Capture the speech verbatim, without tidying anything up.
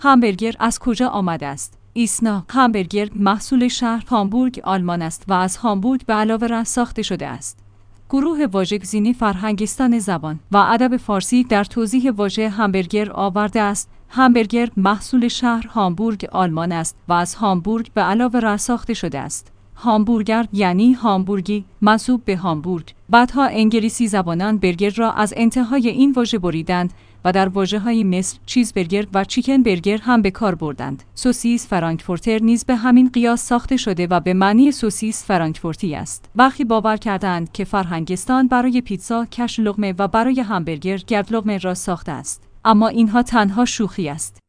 همبرگر از کجا آمده است؟ ایسنا: همبرگر محصول شهر هامبورگ آلمان است و از هامبورگ به علاوه رنگ ساخته شده است. گروه واژه‌گزینی فرهنگستان زبان و ادب فارسی در توضیح واژه همبرگر آورده است: همبرگر محصول شهر هامبورگ آلمان است و از هامبورگ به علاوه رنگ ساخته شده است. هامبورگر یعنی هامبورگی منسوب به هامبورگ. بعدها انگلیسی زبانان برگر را از انتهای این واژه بریدند و در واژه‌هایی مثل چیزبرگر و چیکن برگر هم به کار بردند. سوسیس فرانکفورتر نیز به همین قیاس ساخته شده و به معنی سوسیس فرانکفورتی است. برخی باور کردند که فرهنگستان برای پیتزا کش لقمه و برای همبرگر گرد لقمه را ساخته است. اما اینها تنها شوخی است.